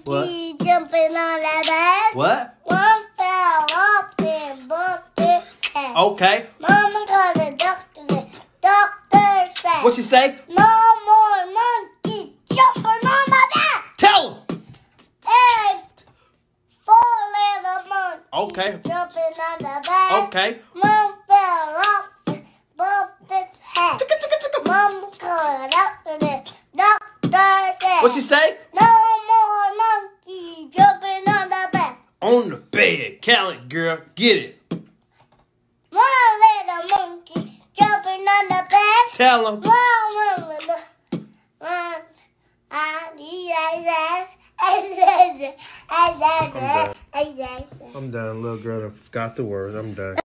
monkey jumping on the bed. What? One fell off and bumped his head. Okay. Mama called the doctor. The doctor said, What you say? no more monkey jumping on my bed. Tell him. And 4 little monkeys Okay. jumping on the bed. Okay. One fell off and bumped his head. Mama called the doctor. The doctor said, What you say? no more monkey jumping on the bed. On the bed. Count it, girl. Get it. One little monkey jumping on the bed. Tell him. I'm done. Little girl forgot the words. I'm done.